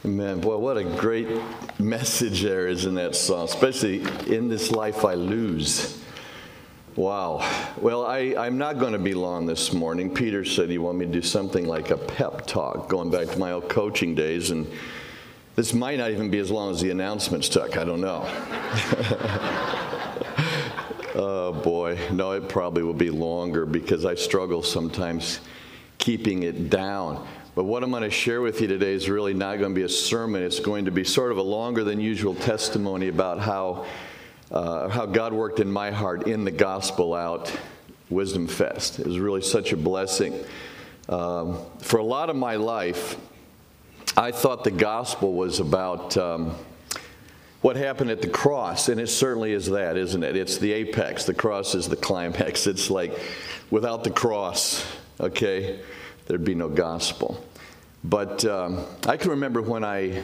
Man, boy, what a great message there is in that song, especially in this life I lose. Wow. Well, I'm not going to be long this morning. Peter said he wanted me to do something like a pep talk, going back to my old coaching days, and this might not even be as long as the announcements took. I don't know. Oh, boy. No, it probably will be longer because I struggle sometimes keeping it down. But what I'm going to share with you today is really not going to be a sermon. It's going to be sort of a longer than usual testimony about how God worked in my heart in the Gospel Out Wisdom Fest. It was really such a blessing. For a lot of my life, I thought the gospel was about what happened at the cross, and it certainly is that, isn't it? It's the apex. The cross is the climax. It's like without the cross, okay, there'd be no gospel. But I can remember when I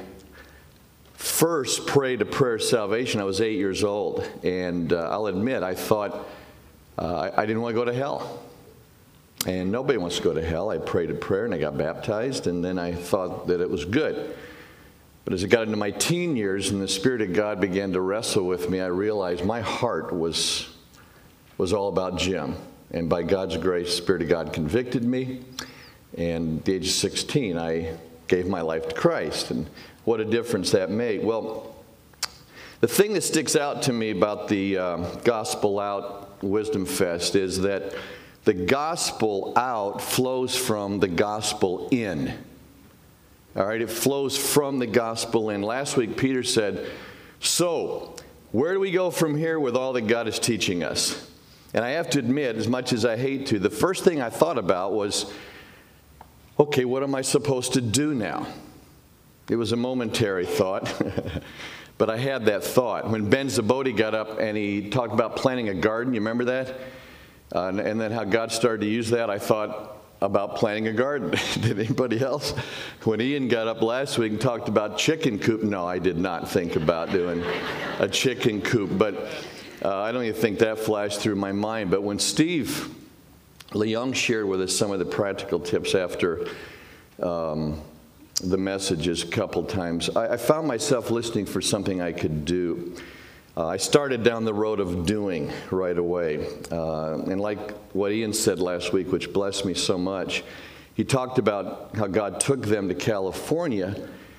first prayed a prayer of salvation, I was 8 years old, and I'll admit, I thought I didn't want to go to hell. And nobody wants to go to hell. I prayed a prayer, and I got baptized, and then I thought that it was good. But as I got into my teen years and the Spirit of God began to wrestle with me, I realized my heart was all about Jim. And by God's grace, the Spirit of God convicted me. And at the age of 16, I gave my life to Christ. And what a difference that made. Well, the thing that sticks out to me about the Gospel Out Wisdom Fest is that the gospel out flows from the gospel in. All right, it flows from the gospel in. Last week, Peter said, so, where do we go from here with all that God is teaching us? And I have to admit, as much as I hate to, the first thing I thought about was, okay, what am I supposed to do now? It was a momentary thought, but I had that thought. When Ben Zabodi got up and he talked about planting a garden, you remember that? And then how God started to use that, I thought about planting a garden. Did anybody else? When Ian got up last week and talked about chicken coop, no, I did not think about doing a chicken coop, but I don't even think that flashed through my mind. But when Steve Leung shared with us some of the practical tips after the messages a couple times, I found myself listening for something I could do. I started down the road of doing right away. And like what Ian said last week, which blessed me so much, he talked about how God took them to California.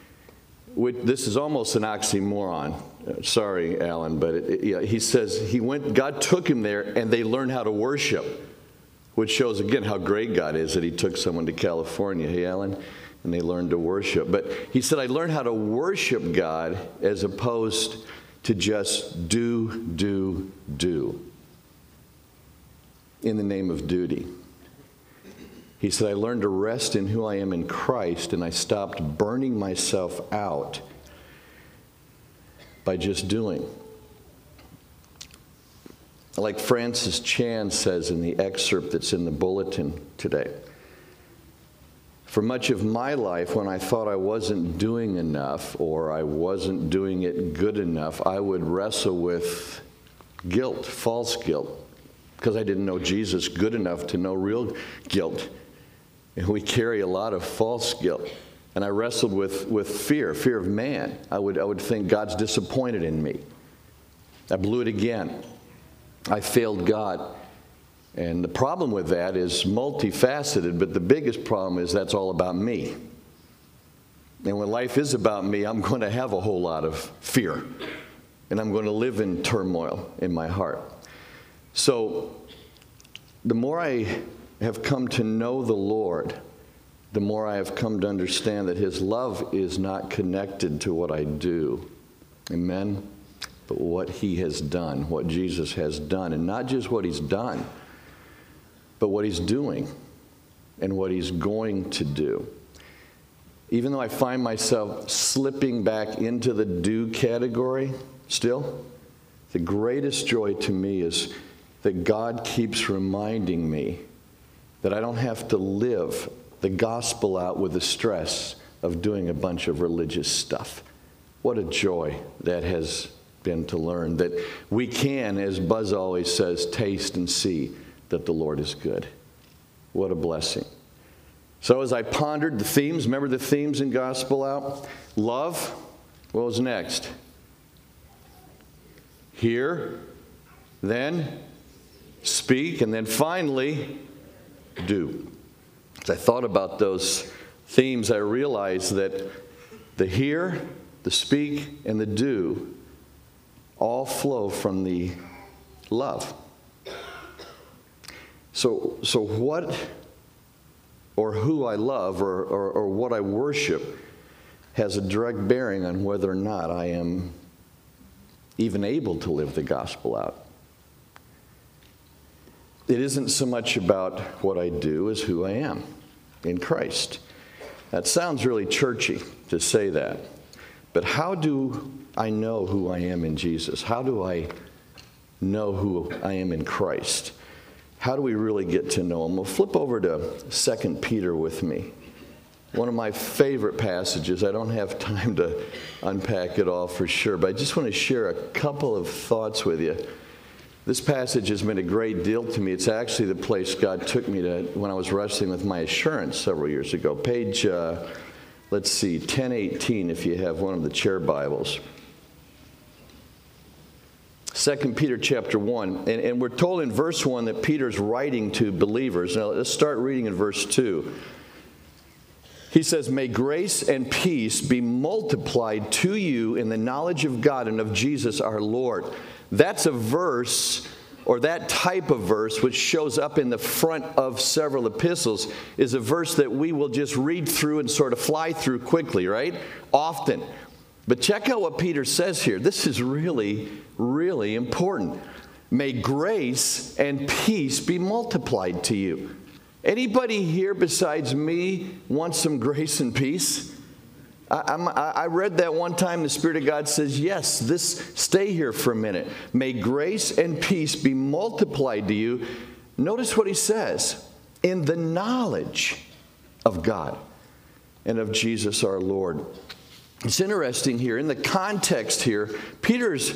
This is almost an oxymoron. Sorry, Alan, but he says God took him there and they learned how to worship, which shows again how great God is that he took someone to California. Hey, Alan? And they learned to worship. But he said, I learned how to worship God as opposed to just do in the name of duty. He said, I learned to rest in who I am in Christ, and I stopped burning myself out by just doing. Like Francis Chan says in the excerpt that's in the bulletin today, for much of my life, when I thought I wasn't doing enough or I wasn't doing it good enough, I would wrestle with guilt, false guilt, because I didn't know Jesus good enough to know real guilt. And we carry a lot of false guilt. And I wrestled with fear of man. I would think God's disappointed in me. I blew it again. I failed God. And the problem with that is multifaceted, but the biggest problem is that's all about me. And when life is about me, I'm going to have a whole lot of fear. And I'm going to live in turmoil in my heart. So the more I have come to know the Lord, the more I have come to understand that his love is not connected to what I do. Amen? But what he has done, what Jesus has done. And not just what he's done, but what he's doing and what he's going to do. Even though I find myself slipping back into the do category still, the greatest joy to me is that God keeps reminding me that I don't have to live the gospel out with the stress of doing a bunch of religious stuff. What a joy that has been to learn that we can, as Buzz always says, taste and see that the Lord is good. What a blessing. So as I pondered the themes, remember the themes in Gospel Out? Love. What was next? Hear, then speak, and then finally do. As I thought about those themes, I realized that the hear, the speak, and the do all flow from the love. So what or who I love or what I worship has a direct bearing on whether or not I am even able to live the gospel out. It isn't so much about what I do as who I am in Christ. That sounds really churchy to say that. But how do I know who I am in Jesus? How do I know who I am in Christ? How do we really get to know him? Well, flip over to 2 Peter with me. One of my favorite passages. I don't have time to unpack it all for sure, but I just want to share a couple of thoughts with you. This passage has meant a great deal to me. It's actually the place God took me to when I was wrestling with my assurance several years ago. Page, 1018, if you have one of the chair Bibles. 2 Peter chapter 1, and we're told in verse 1 that Peter's writing to believers. Now let's start reading in verse 2. He says, "May grace and peace be multiplied to you in the knowledge of God and of Jesus our Lord." That's a verse, or that type of verse, which shows up in the front of several epistles, is a verse that we will just read through and sort of fly through quickly, right? Often. But check out what Peter says here. This is really, really important. May grace and peace be multiplied to you. Anybody here besides me want some grace and peace? I read that one time. The Spirit of God says, yes, stay here for a minute. May grace and peace be multiplied to you. Notice what he says. In the knowledge of God and of Jesus our Lord. It's interesting here, in the context here, Peter's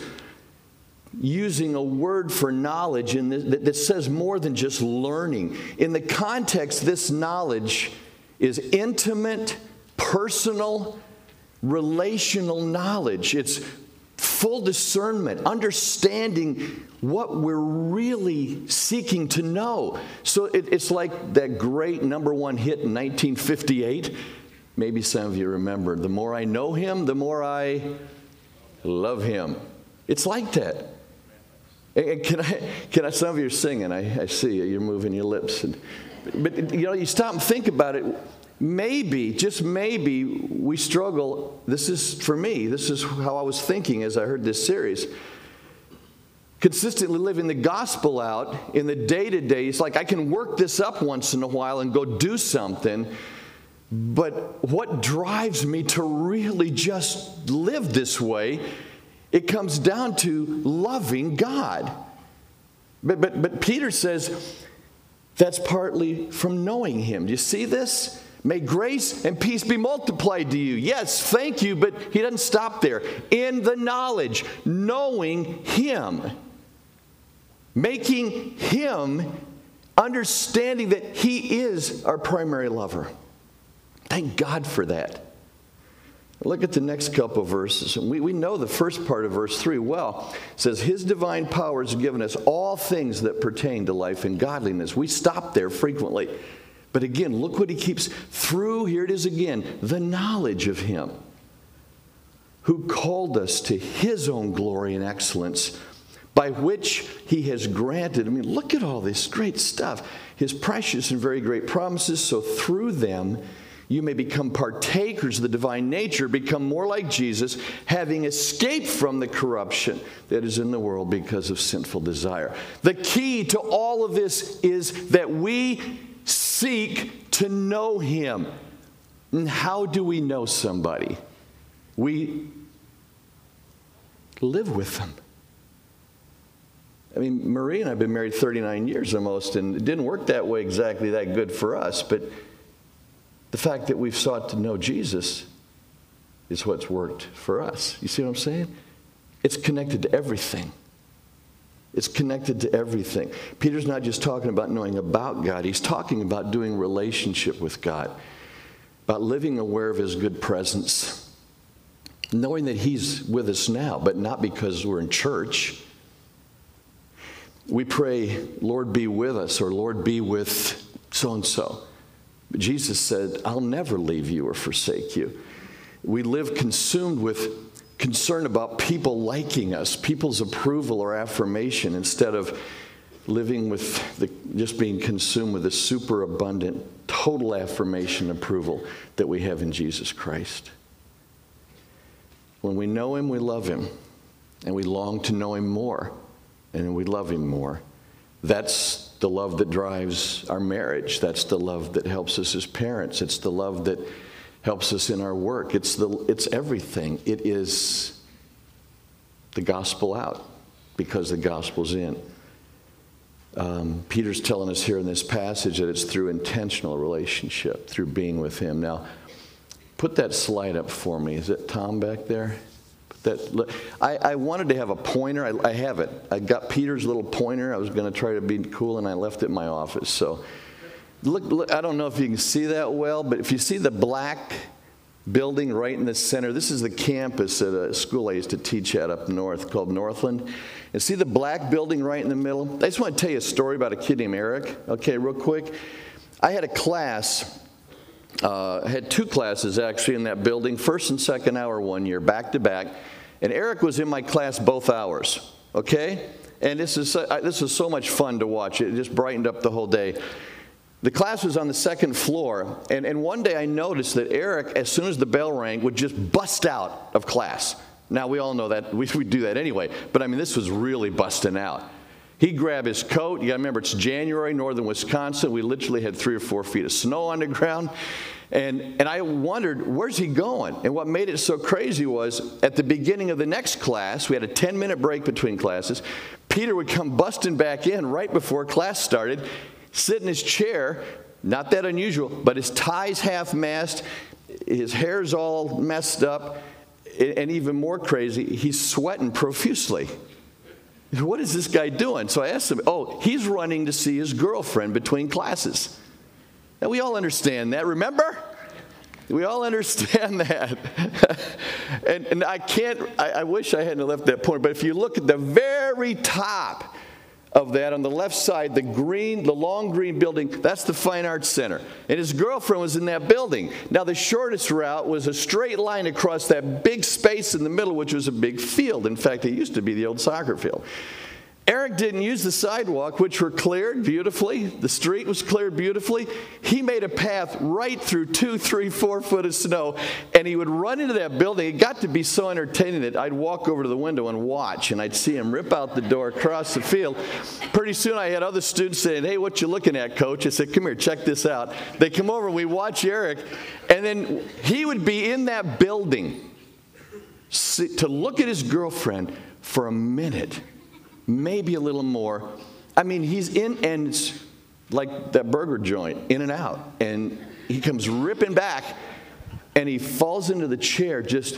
using a word for knowledge that says more than just learning. In the context, this knowledge is intimate, personal, relational knowledge. It's full discernment, understanding what we're really seeking to know. So it's like that great number one hit in 1958. Maybe some of you remember, the more I know him, the more I love him. It's like that. And can I? Some of you are singing. I see you. You're moving your lips. But you stop and think about it. Maybe, just maybe, we struggle. This is, for me, this is how I was thinking as I heard this series. Consistently living the gospel out in the day-to-day. It's like I can work this up once in a while and go do something. But what drives me to really just live this way, it comes down to loving God. But Peter says that's partly from knowing him. Do you see this? May grace and peace be multiplied to you. Yes, thank you, but he doesn't stop there. In the knowledge, knowing him, making him, understanding that he is our primary lover. Thank God for that. Look at the next couple of verses. We know the first part of verse 3 well. It says, his divine power has given us all things that pertain to life and godliness. We stop there frequently. But again, look what he keeps through. Here it is again. The knowledge of him who called us to his own glory and excellence, by which he has granted. Look at all this great stuff. His precious and very great promises. So through them, you may become partakers of the divine nature, become more like Jesus, having escaped from the corruption that is in the world because of sinful desire. The key to all of this is that we seek to know him. And how do we know somebody? We live with them. Marie and I have been married 39 years almost, and it didn't work that way exactly that good for us, but the fact that we've sought to know Jesus is what's worked for us. You see what I'm saying? It's connected to everything. It's connected to everything. Peter's not just talking about knowing about God. He's talking about doing relationship with God, about living aware of his good presence, knowing that he's with us now, but not because we're in church. We pray, Lord, be with us, or Lord, be with so-and-so. But Jesus said, I'll never leave you or forsake you. We live consumed with concern about people liking us, people's approval or affirmation, instead of living with just being consumed with the superabundant, total affirmation and approval that we have in Jesus Christ. When we know him, we love him, and we long to know him more, and we love him more. That's the love that drives our marriage. That's the love that helps us as parents. It's the love that helps us in our work. It's everything. It is the gospel out because the gospel's in. Peter's telling us here in this passage that it's through intentional relationship, through being with him. Now, put that slide up for me. Is it Tom back there? I wanted to have a pointer. I have it. I got Peter's little pointer. I was going to try to be cool, and I left it in my office. So look, I don't know if you can see that well, but if you see the black building right in the center, this is the campus at a school I used to teach at up north called Northland. And see the black building right in the middle? I just want to tell you a story about a kid named Eric. Okay, real quick. I had a class. I had two classes actually in that building, first and second hour one year, back to back. And Eric was in my class both hours, okay? And this is so much fun to watch. It just brightened up the whole day. The class was on the second floor, and one day I noticed that Eric, as soon as the bell rang, would just bust out of class. Now, we all know that. We do that anyway, but I mean, this was really busting out. He'd grab his coat. You got to remember, it's January, northern Wisconsin. We literally had 3 or 4 feet of snow on the ground. And I wondered, where's he going? And what made it so crazy was, at the beginning of the next class, we had a 10-minute break between classes. Peter would come busting back in right before class started, sit in his chair, not that unusual, but his tie's half-mast, his hair's all messed up, and even more crazy, he's sweating profusely. What is this guy doing? So I asked him, he's running to see his girlfriend between classes. Now, we all understand that, remember? We all understand that. and I wish I hadn't left that point, but if you look at the very top of that, on the left side, the long green building, that's the Fine Arts Center. And his girlfriend was in that building. Now, the shortest route was a straight line across that big space in the middle, which was a big field. In fact, it used to be the old soccer field. Eric didn't use the sidewalk, which were cleared beautifully. The street was cleared beautifully. He made a path right through 2, 3, 4 foot of snow, and he would run into that building. It got to be so entertaining that I'd walk over to the window and watch, and I'd see him rip out the door across the field. Pretty soon I had other students saying, "Hey, what you looking at, Coach?" I said, "Come here, check this out." They come over, we watch Eric, and then he would be in that building to look at his girlfriend for a minute. Maybe a little more. I mean, he's in, and it's like that burger joint, in and out. And he comes ripping back, and he falls into the chair just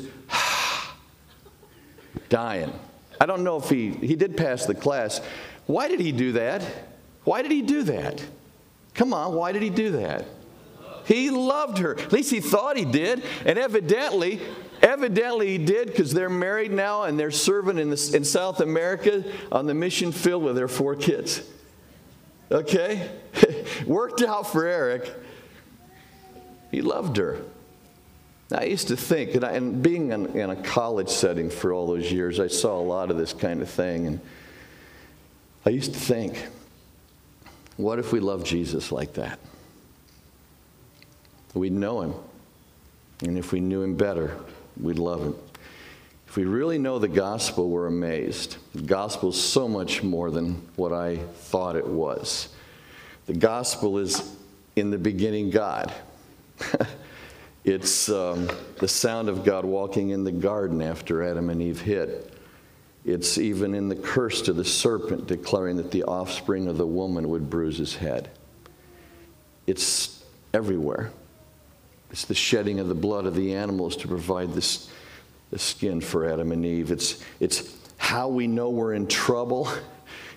dying. I don't know if he did pass the class. Why did he do that? Why did he do that? Come on, why did he do that? He loved her. At least he thought he did. And evidently he did, because they're married now and they're serving in South America on the mission field with their 4 kids. Okay? Worked out for Eric. He loved her. I used to think, and being in a college setting for all those years, I saw a lot of this kind of thing. And I used to think, what if we loved Jesus like that? We'd know him. And if we knew him better, we'd love him. If we really know the gospel, we're amazed. The gospel is so much more than what I thought it was. The gospel is, in the beginning, God. It's the sound of God walking in the garden after Adam and Eve hid. It's even in the curse to the serpent, declaring that the offspring of the woman would bruise his head. It's everywhere. It's the shedding of the blood of the animals to provide the skin for Adam and Eve. It's how we know we're in trouble.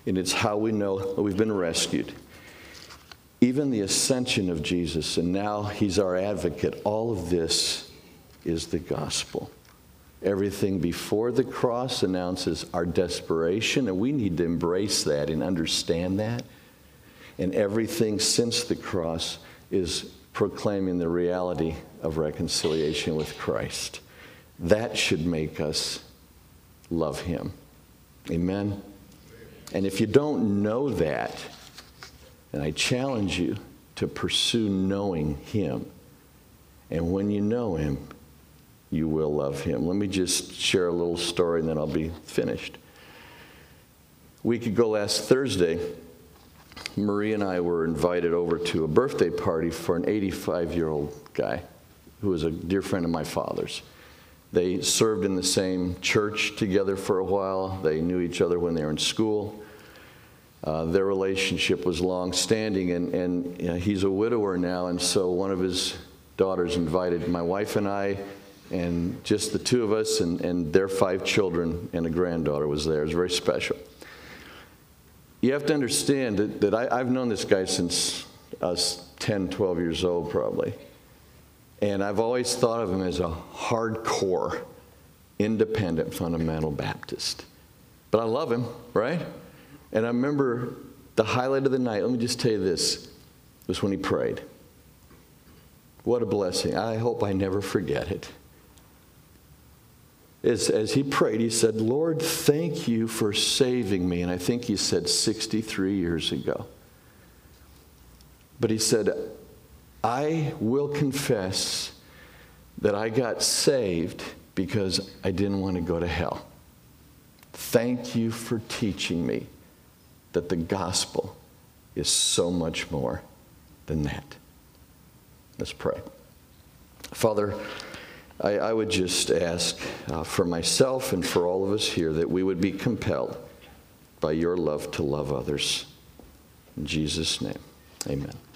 and it's how we know that we've been rescued. Even the ascension of Jesus, and now he's our advocate, all of this is the gospel. Everything before the cross announces our desperation, and we need to embrace that and understand that. And everything since the cross is proclaiming the reality of reconciliation with Christ. That should make us love him. Amen? And if you don't know that, then I challenge you to pursue knowing him. And when you know him, you will love him. Let me just share a little story and then I'll be finished. A week ago last Thursday, Marie and I were invited over to a birthday party for an 85-year-old guy who was a dear friend of my father's. They served in the same church together for a while. They knew each other when they were in school. Their relationship was long-standing, and he's a widower now, and so one of his daughters invited my wife and I, and just the two of us, and their 5 children and a granddaughter was there. It was very special. You have to understand that I've known this guy since I was 10, 12 years old probably. And I've always thought of him as a hardcore, independent, fundamental Baptist. But I love him, right? And I remember the highlight of the night, let me just tell you this, was when he prayed. What a blessing. I hope I never forget it. As he prayed, he said, Lord, thank you for saving me. And I think he said 63 years ago. But he said, I will confess that I got saved because I didn't want to go to hell. Thank you for teaching me that the gospel is so much more than that. Let's pray. Father, I would just ask for myself and for all of us here that we would be compelled by your love to love others. In Jesus' name, amen.